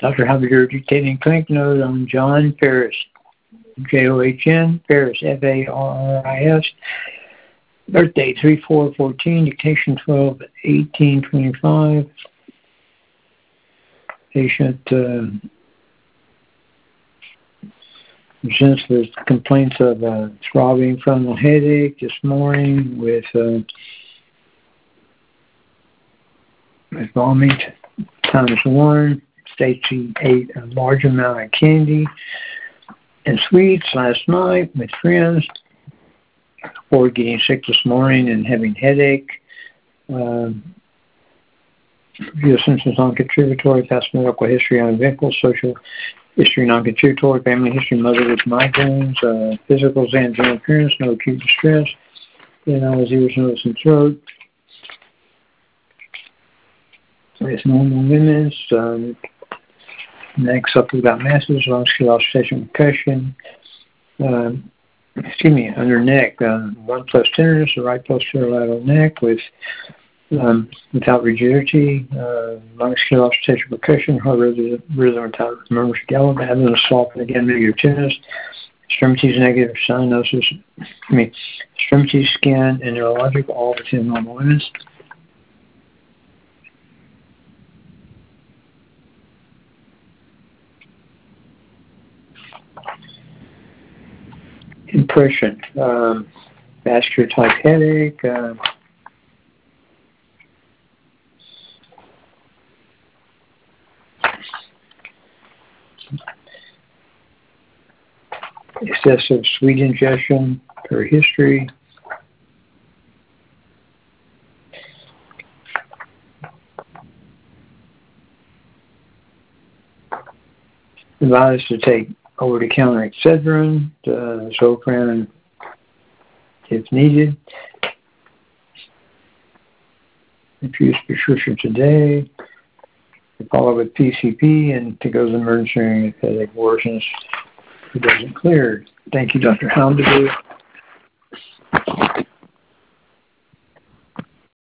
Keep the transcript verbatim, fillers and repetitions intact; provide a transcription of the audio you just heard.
Doctor Habidur dictating clinic note on John Farris, J O H N, Farris, F A R R I S. Birth date three four fourteen, dictation twelve eighteen twenty-five. Patient uh, presents with complaints of uh, throbbing frontal headache this morning with, uh, with vomiting times one. States she ate a large amount of candy and sweets last night with friends before getting sick this morning and having headache. Um, Review of symptoms non-contributory, past medical history uneventful, social history non-contributory, family history, mother with migraines, uh, physical exam, general appearance, no acute distress, then I was ears, nose, and throat. It's normal women's. Um, next up, we've got masses, lung skill oscillation, percussion. Um, excuse me, under neck, uh, one plus tenderness, the right posterior lateral neck with Um, without rigidity, uh, lung skill oscillation, percussion, heart rhythm, rhythm without murmurs, gallop, abdomen soft, again, your tennis, extremities negative, cyanosis, I mean, extremities, skin, and neurologic, all within normal limits. Impression, um, vascular type headache, uh, excessive sweet ingestion per history. Advised to take over-the-counter Excedrin, uh, Zofran if needed. Infuse prescription today. To follow with P C P and to go to the emergency room if headache worsens. It doesn't clear. Thank you, Doctor Habidur.